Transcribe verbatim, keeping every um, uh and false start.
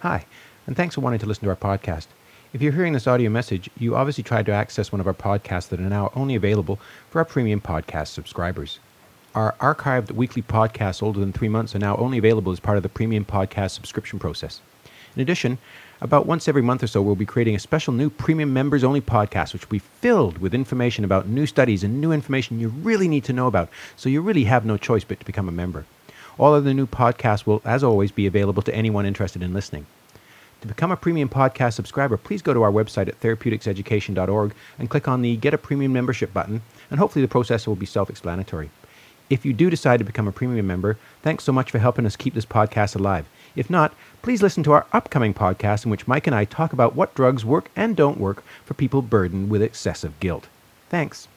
Hi, and thanks for wanting to listen to our podcast. If you're hearing this audio message, you obviously tried to access one of our podcasts that are now only available for our premium podcast subscribers. Our archived weekly podcasts older than three months are now only available as part of the premium podcast subscription process. In addition, about once every month or so, we'll be creating a special new premium members-only podcast, which will be filled with information about new studies and new information you really need to know about, so you really have no choice but to become a member. All of the new podcasts will, as always, be available to anyone interested in listening. To become a premium podcast subscriber, please go to our website at therapeutics education dot org and click on the Get a Premium Membership button, and hopefully the process will be self-explanatory. If you do decide to become a premium member, thanks so much for helping us keep this podcast alive. If not, please listen to our upcoming podcast in which Mike and I talk about what drugs work and don't work for people burdened with excessive guilt. Thanks.